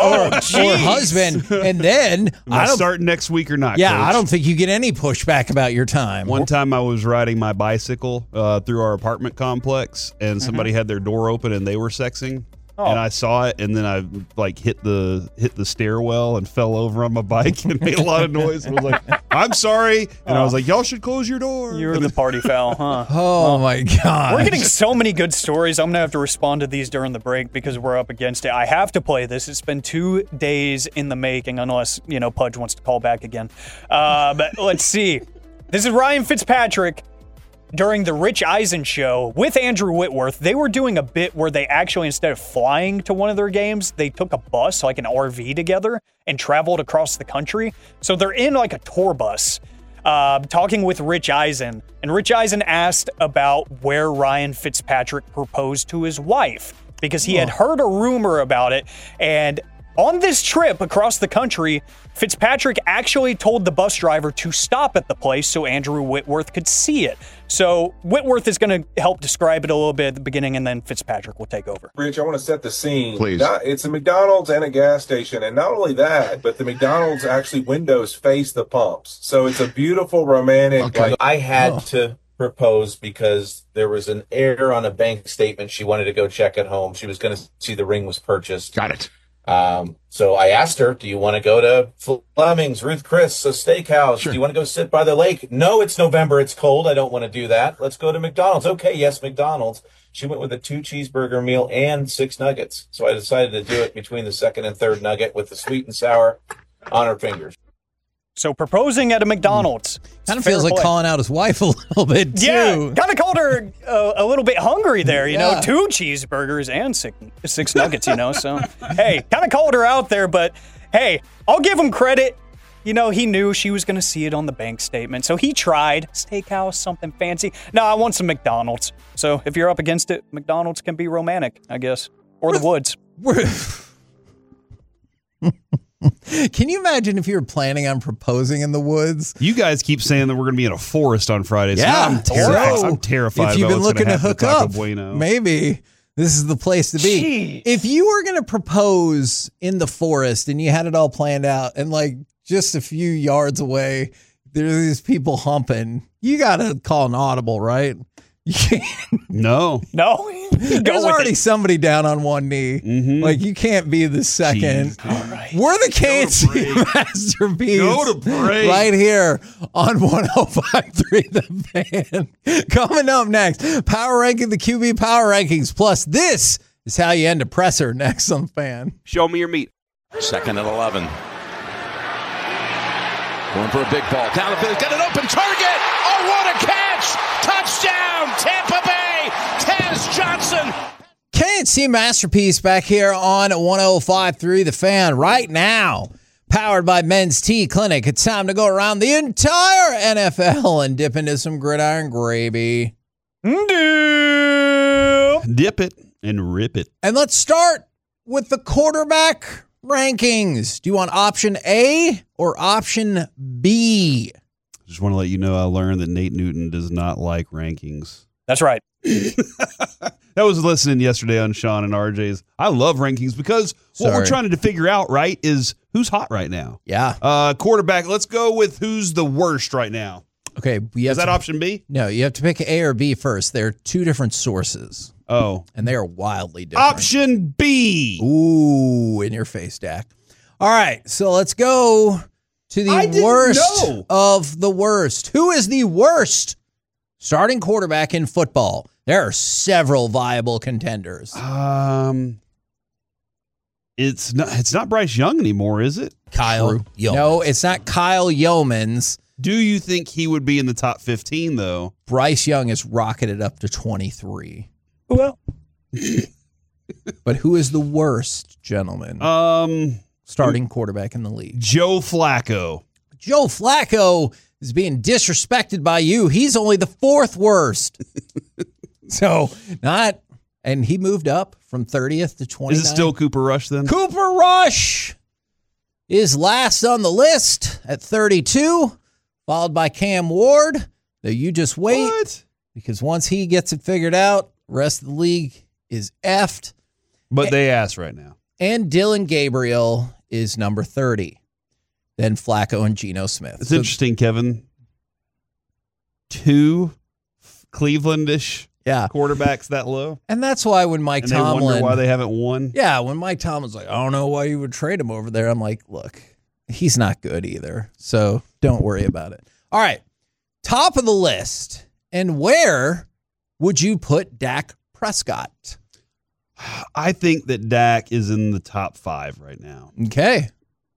Speaker 6: or husband. And then
Speaker 7: I don't start next week or not.
Speaker 6: Yeah,
Speaker 7: Coach.
Speaker 6: I don't think you get any pushback about your time.
Speaker 7: One time I was riding my bicycle through our apartment complex, and somebody had their door open and they were sexing.
Speaker 13: Oh.
Speaker 7: And I saw it, and then I like hit the stairwell and fell over on my bike and made a lot of noise. And was like, "I'm sorry," and I was like, "Y'all should close your door."
Speaker 13: You were the party foul, huh?
Speaker 6: Oh my god!
Speaker 13: We're getting so many good stories. I'm gonna have to respond to these during the break because we're up against it. I have to play this. It's been 2 days in the making, unless Pudge wants to call back again. But let's see. This is Ryan Fitzpatrick. During the Rich Eisen show with Andrew Whitworth, they were doing a bit where they actually, instead of flying to one of their games, they took a bus, like an RV together, and traveled across the country. So they're in like a tour bus, talking with Rich Eisen. And Rich Eisen asked about where Ryan Fitzpatrick proposed to his wife, because he had heard a rumor about it. And on this trip across the country, Fitzpatrick actually told the bus driver to stop at the place so Andrew Whitworth could see it. So Whitworth is going to help describe it a little bit at the beginning, and then Fitzpatrick will take over.
Speaker 18: Rich, I want to set the scene.
Speaker 3: Please.
Speaker 18: It's a McDonald's and a gas station, and not only that, but the McDonald's actually windows face the pumps. So it's a beautiful, romantic.
Speaker 19: Okay. I had to propose because there was an error on a bank statement. She wanted to go check at home. She was going to see the ring was purchased.
Speaker 3: Got it.
Speaker 19: So I asked her, do you want to go to Fleming's, Ruth Chris, a steakhouse? Sure. Do you want to go sit by the lake? No, it's November. It's cold. I don't want to do that. Let's go to McDonald's. Okay, yes, McDonald's. She went with a 2-cheeseburger meal and 6 nuggets. So I decided to do it between the second and third nugget with the sweet and sour on her fingers.
Speaker 13: So proposing at a McDonald's.
Speaker 6: Kind of feels like calling out his wife a little bit, too.
Speaker 13: Yeah, kind of called her a little bit hungry there, you know, 2 cheeseburgers and 6 nuggets, so, hey, kind of called her out there, but, hey, I'll give him credit. He knew she was going to see it on the bank statement, so he tried. Steakhouse, something fancy. No, I want some McDonald's. So if you're up against it, McDonald's can be romantic, I guess, or the woods.
Speaker 6: Can you imagine if you were planning on proposing in the woods?
Speaker 7: You guys keep saying that we're going to be in a forest on Friday.
Speaker 6: Yeah,
Speaker 7: I'm terrified. I'm terrified.
Speaker 6: If you've been looking to hook up,
Speaker 7: Bueno.
Speaker 6: maybe this is the place to be.
Speaker 13: Jeez.
Speaker 6: If you were going to propose in the forest and you had it all planned out, and like just a few yards away, there's these people humping, you got to call an audible, right? You can't.
Speaker 7: No.
Speaker 6: There's already somebody down on one knee.
Speaker 7: Mm-hmm.
Speaker 6: Like, you can't be the second. All right. We're the KNC Masterpiece.
Speaker 7: Go to break.
Speaker 6: Right here on 105.3 The Fan. Coming up next, Power Ranking, the QB Power Rankings. Plus, this is how you end a presser next on Fan.
Speaker 16: Show me your meat.
Speaker 20: 2nd and 11. Going for a big ball. Down the field. Got an open target. Oh, what a catch. Touchdown, Tampa Bay. Taz Johnson.
Speaker 6: KNC Masterpiece back here on 105.3 The Fan right now. Powered by Men's Tea Clinic. It's time to go around the entire NFL and dip into some gridiron gravy.
Speaker 7: Dip it and rip it.
Speaker 6: And let's start with the quarterback rankings. Do you want option A or option B?
Speaker 7: Just want to let you know I learned that Nate Newton does not like rankings.
Speaker 13: That's right.
Speaker 7: That was listening yesterday on Sean and RJ's. I love rankings because what we're trying to figure out, right, is who's hot right now.
Speaker 6: Yeah.
Speaker 7: Quarterback, let's go with who's the worst right now.
Speaker 6: Okay.
Speaker 7: Is that option B?
Speaker 6: No, you have to pick A or B first. They're two different sources.
Speaker 7: Oh.
Speaker 6: And they are wildly different.
Speaker 7: Option B.
Speaker 6: Ooh, in your face, Dak. All right, so let's go to the worst of the worst. Who is the worst starting quarterback in football? There are several viable contenders.
Speaker 7: It's not Bryce Young anymore, is it?
Speaker 6: Kyle Yeomans. No, it's not Kyle Yeomans.
Speaker 7: Do you think he would be in the top 15, though?
Speaker 6: Bryce Young is rocketed up to 23.
Speaker 13: Well.
Speaker 6: But who is the worst, gentlemen? Starting quarterback in the league.
Speaker 7: Joe Flacco.
Speaker 6: Joe Flacco is being disrespected by you. He's only the 4th worst. And he moved up from 30th to 29th.
Speaker 7: Is it still Cooper Rush then?
Speaker 6: Cooper Rush is last on the list at 32, followed by Cam Ward. Though you just wait, because once he gets it figured out, the rest of the league is effed.
Speaker 7: But they ask right now.
Speaker 6: And Dylan Gabriel is number 30. Then Flacco and Geno Smith.
Speaker 7: It's interesting, Kevin. 2 Cleveland-ish quarterbacks that low.
Speaker 6: And that's why when Mike Tomlin...
Speaker 7: they wonder why they haven't won.
Speaker 6: Yeah, when Mike Tomlin's like, I don't know why you would trade him over there. I'm like, look, he's not good either. So don't worry about it. All right. Top of the list. And where would you put Dak Prescott?
Speaker 7: I think that Dak is in the top 5 right now.
Speaker 6: Okay.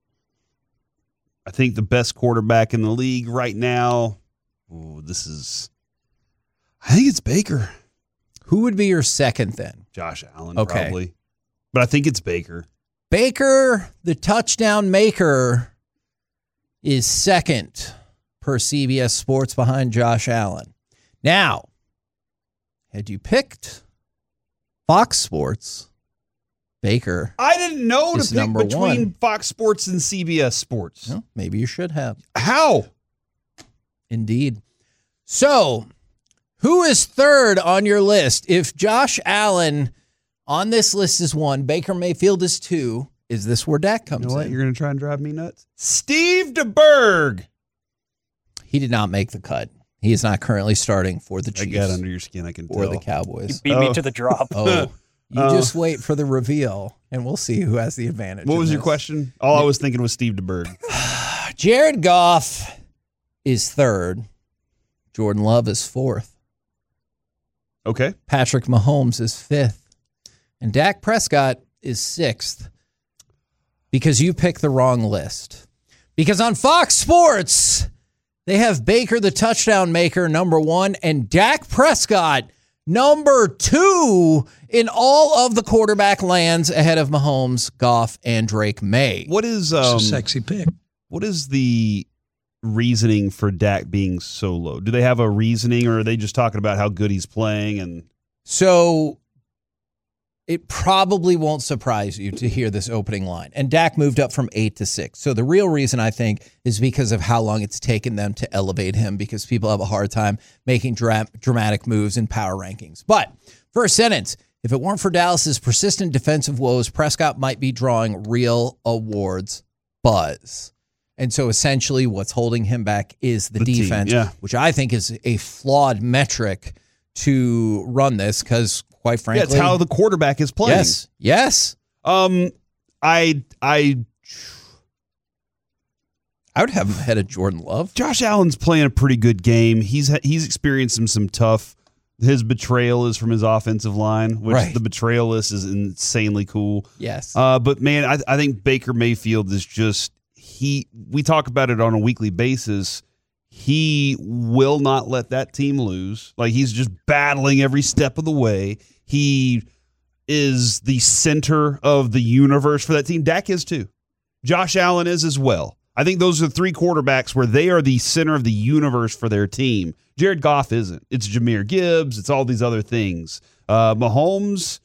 Speaker 7: I think the best quarterback in the league right now, I think it's Baker.
Speaker 6: Who would be your second then?
Speaker 7: Josh Allen, probably. But I think it's Baker.
Speaker 6: Baker, the touchdown maker, is second per CBS Sports behind Josh Allen. Now, had you picked Fox Sports, Baker,
Speaker 7: I didn't know to pick between
Speaker 6: 1.
Speaker 7: Fox Sports and CBS Sports.
Speaker 6: Well, maybe you should have.
Speaker 7: How?
Speaker 6: Indeed. So, who is third on your list? If Josh Allen on this list is 1, Baker Mayfield is 2, is this where Dak comes
Speaker 7: You know what?
Speaker 6: in?
Speaker 7: You're going to try and drive me nuts? Steve DeBerg.
Speaker 6: He did not make the cut. He is not currently starting for the Chiefs.
Speaker 7: I got under your skin, I can tell.
Speaker 6: Or the Cowboys.
Speaker 13: You beat me to the drop.
Speaker 6: You just wait for the reveal, and we'll see who has the advantage.
Speaker 7: What was your question? All I was thinking was Steve DeBerg.
Speaker 6: Jared Goff is third. Jordan Love is fourth.
Speaker 7: Okay.
Speaker 6: Patrick Mahomes is fifth. And Dak Prescott is sixth. Because you picked the wrong list. Because on Fox Sports, they have Baker, the touchdown maker, number 1, and Dak Prescott, number 2 in all of the quarterback lands ahead of Mahomes, Goff, and Drake May.
Speaker 7: What is
Speaker 21: a sexy pick?
Speaker 7: What is the reasoning for Dak being so low? Do they have a reasoning, or are they just talking about how good he's playing? And
Speaker 6: so it probably won't surprise you to hear this opening line. And Dak moved up from 8 to 6. So the real reason, I think, is because of how long it's taken them to elevate him, because people have a hard time making dramatic moves in power rankings. But first sentence, if it weren't for Dallas's persistent defensive woes, Prescott might be drawing real awards buzz. And so essentially what's holding him back is the defense,
Speaker 7: team,
Speaker 6: which I think is a flawed metric to run this, because quite frankly,
Speaker 7: it's how the quarterback is playing.
Speaker 6: Yes.
Speaker 7: I
Speaker 6: would have him ahead of Jordan Love.
Speaker 7: Josh Allen's playing a pretty good game. He's experienced some tough. His betrayal is from his offensive line, which the betrayal list is insanely cool.
Speaker 6: Yes.
Speaker 7: But man, I think Baker Mayfield is just we talk about it on a weekly basis. He will not let that team lose. Like, he's just battling every step of the way. He is the center of the universe for that team. Dak is too. Josh Allen is as well. I think those are 3 quarterbacks where they are the center of the universe for their team. Jared Goff isn't. It's Jahmyr Gibbs. It's all these other things. Mahomes.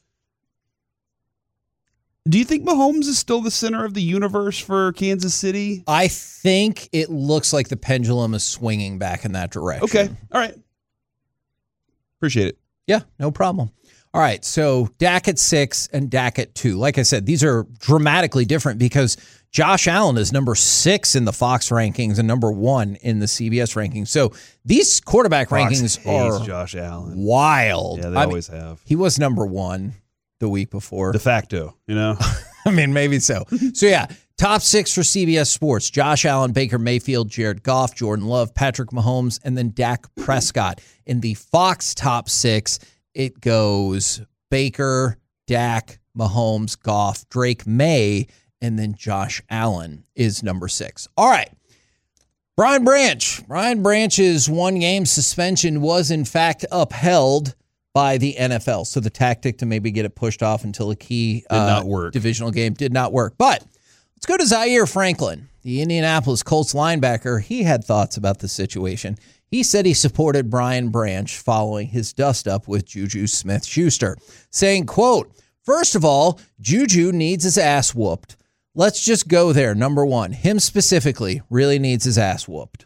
Speaker 7: Do you think Mahomes is still the center of the universe for Kansas City?
Speaker 6: I think it looks like the pendulum is swinging back in that direction.
Speaker 7: Okay. All right. Appreciate it.
Speaker 6: Yeah, no problem. All right, so Dak at 6 and Dak at 2. Like I said, these are dramatically different because Josh Allen is number 6 in the Fox rankings and number 1 in the CBS rankings. So these quarterback
Speaker 7: Fox
Speaker 6: rankings
Speaker 7: hates
Speaker 6: are
Speaker 7: Josh Allen.
Speaker 6: Wild.
Speaker 7: Yeah, they always have.
Speaker 6: He was number 1 the week before.
Speaker 7: De facto, you know?
Speaker 6: I mean, maybe so. So, yeah, top 6 for CBS Sports. Josh Allen, Baker Mayfield, Jared Goff, Jordan Love, Patrick Mahomes, and then Dak Prescott. In the Fox top 6, it goes Baker, Dak, Mahomes, Goff, Drake May, and then Josh Allen is number 6. All right. Brian Branch. Brian Branch's 1-game suspension was, in fact, upheld by the NFL. So the tactic to maybe get it pushed off until a key divisional game did not work. But let's go to Zaire Franklin, the Indianapolis Colts linebacker. He had thoughts about the situation. He said he supported Brian Branch following his dust-up with Juju Smith-Schuster, saying, quote, "First of all, Juju needs his ass whooped. let's just go there. Number one, him specifically really needs his ass whooped.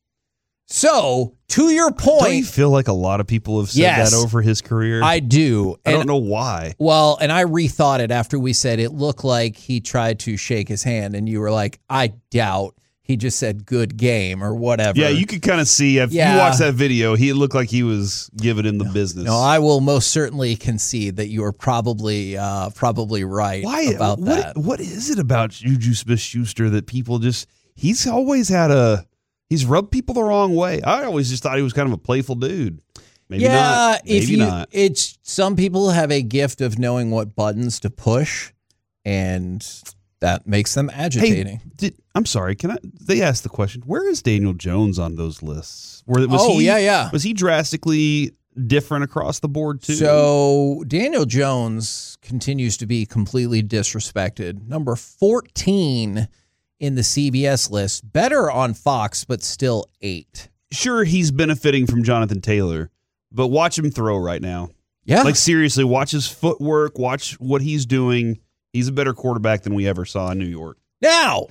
Speaker 6: So, to your point...
Speaker 7: Don't you feel like a lot of people have said that over his career?
Speaker 6: I do.
Speaker 7: I don't know why.
Speaker 6: Well, and I rethought it after we said it looked like he tried to shake his hand, and you were like, I doubt he just said good game or whatever.
Speaker 7: Yeah, you could kind of see, if you watch that video, he looked like he was giving him the business.
Speaker 6: No, I will most certainly concede that you are probably right about that.
Speaker 7: What is it about Juju Smith-Schuster that people just... He's always had he's rubbed people the wrong way. I always just thought he was kind of a playful dude. Maybe not. Maybe not.
Speaker 6: It's some people have a gift of knowing what buttons to push, and that makes them agitating.
Speaker 7: Hey, I'm sorry. They asked the question, where is Daniel Jones on those lists? Was he drastically different across the board too?
Speaker 6: So Daniel Jones continues to be completely disrespected. Number 14 in the CBS list, better on Fox, but still 8.
Speaker 7: Sure, he's benefiting from Jonathan Taylor, but watch him throw right now.
Speaker 6: Yeah.
Speaker 7: Like, seriously, watch his footwork, watch what he's doing. He's a better quarterback than we ever saw in New York.
Speaker 6: Now,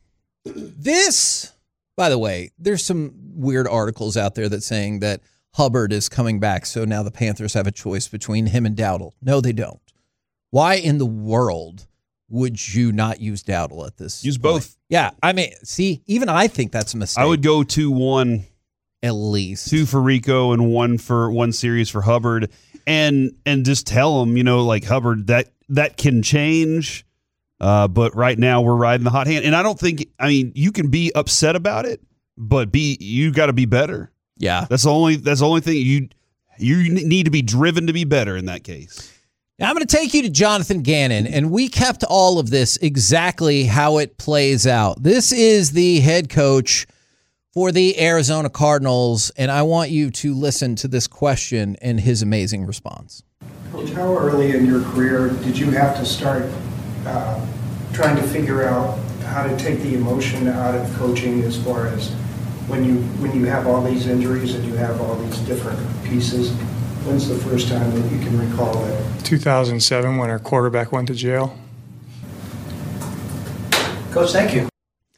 Speaker 6: this, by the way, there's some weird articles out there that saying that Hubbard is coming back, so now the Panthers have a choice between him and Dowdle. No, they don't. Why in the world would you not use Dowdle at this
Speaker 7: Use
Speaker 6: point?
Speaker 7: both.
Speaker 6: Yeah, I mean, see, even I think that's a mistake.
Speaker 7: I would go 2-1.
Speaker 6: At least.
Speaker 7: 2 for Rico and 1 series for Hubbard. And just tell him, like Hubbard, that can change. But right now we're riding the hot hand. And I don't think, you can be upset about it, but you got to be better.
Speaker 6: Yeah.
Speaker 7: That's the only thing you need to be driven to be better in that case.
Speaker 6: Now I'm going to take you to Jonathan Gannon, and we kept all of this exactly how it plays out. This is the head coach for the Arizona Cardinals, and I want you to listen to this question and his amazing response.
Speaker 21: Coach, how early in your career did you have to start trying to figure out how to take the emotion out of coaching, as far as when you have all these injuries and you have all these different pieces? When's the first time that you can recall that?
Speaker 22: 2007, when our quarterback went to jail.
Speaker 21: Coach, thank you.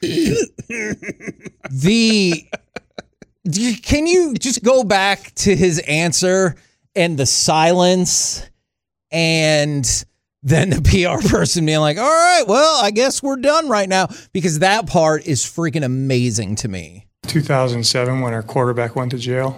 Speaker 6: Can you just go back to his answer and the silence, and then the PR person being like, all right, well, I guess we're done right now, because that part is freaking amazing to me.
Speaker 22: 2007, when our quarterback went to jail.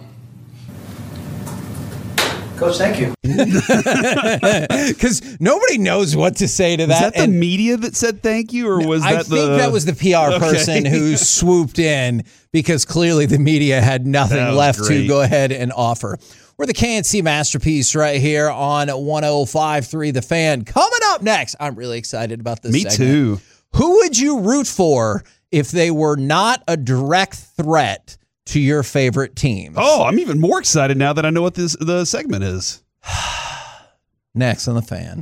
Speaker 21: Coach, thank you.
Speaker 6: Because nobody knows what to say to that.
Speaker 7: Was that the media that said thank you, or was
Speaker 6: I think that was the PR person who swooped in, because clearly the media had nothing left to go ahead and offer. We're the KNC Masterpiece right here on 105.3 The Fan. Coming up next, I'm really excited about this segment.
Speaker 7: Me too.
Speaker 6: Who would you root for if they were not a direct threat to your favorite teams?
Speaker 7: Oh, I'm even more excited now that I know what the segment is.
Speaker 6: Next on The Fan.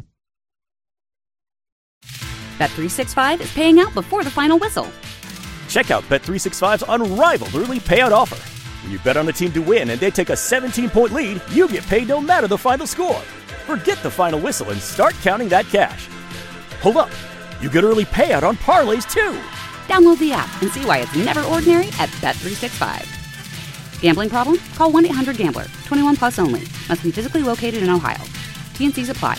Speaker 1: Bet365 is paying out before the final whistle.
Speaker 2: Check out Bet365's unrivaled early payout offer. When you bet on a team to win and they take a 17-point lead, you get paid no matter the final score. Forget the final whistle and start counting that cash. Hold up. You get early payout on parlays too.
Speaker 1: Download the app and see why it's never ordinary at Bet365. Gambling problem? Call 1-800-GAMBLER. 21 plus only. Must be physically located in Ohio. T&Cs apply.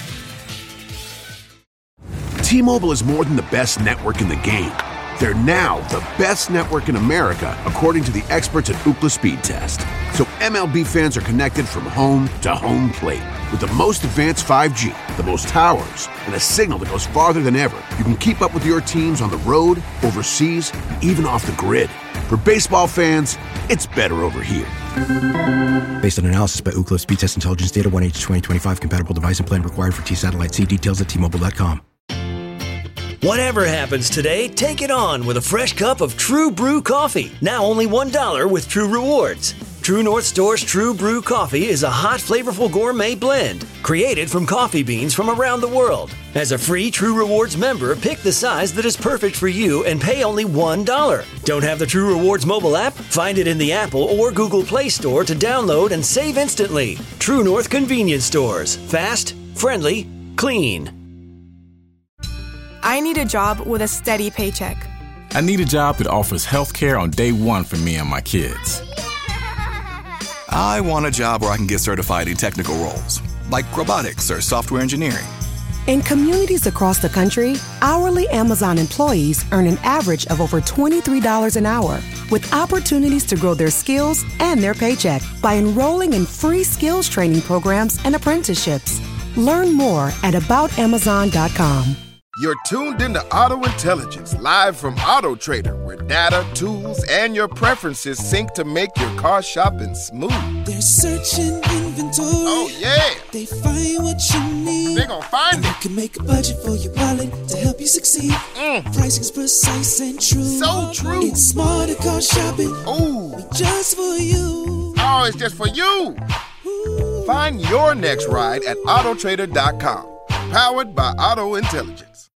Speaker 3: T-Mobile is more than the best network in the game. They're now the best network in America, according to the experts at Ookla Speed Test. So MLB fans are connected from home to home plate. With the most advanced 5G, the most towers, and a signal that goes farther than ever, you can keep up with your teams on the road, overseas, and even off the grid. For baseball fans, it's better over here.
Speaker 4: Based on analysis by Ookla Speed Test Intelligence Data, 1H2025 compatible device and plan required for T-Satellite. See details at T-Mobile.com.
Speaker 5: Whatever happens today, take it on with a fresh cup of True Brew coffee. Now only $1 with True Rewards. True North Store's True Brew coffee is a hot, flavorful gourmet blend created from coffee beans from around the world. As a free True Rewards member, pick the size that is perfect for you and pay only $1. Don't have the True Rewards mobile app? Find it in the Apple or Google Play Store to download and save instantly. True North Convenience Stores. Fast, friendly, clean.
Speaker 8: I need a job with a steady paycheck.
Speaker 14: I need a job that offers health care on day one for me and my kids.
Speaker 23: I want a job where I can get certified in technical roles, like robotics or software engineering.
Speaker 9: In communities across the country, hourly Amazon employees earn an average of over $23 an hour, with opportunities to grow their skills and their paycheck by enrolling in free skills training programs and apprenticeships. Learn more at aboutamazon.com.
Speaker 11: You're tuned into Auto Intelligence, live from Auto Trader, where data, tools, and your preferences sync to make your car shopping smooth.
Speaker 12: They're searching inventory.
Speaker 11: Oh, yeah.
Speaker 12: They find what you need.
Speaker 11: They're gonna find it.
Speaker 12: You can make a budget for your wallet to help you succeed. Pricing's precise and true.
Speaker 11: So true.
Speaker 12: It's smarter car shopping.
Speaker 11: Ooh.
Speaker 12: Just for you.
Speaker 11: Oh, it's just for you. Find your next ride at autotrader.com. Powered by Auto Intelligence.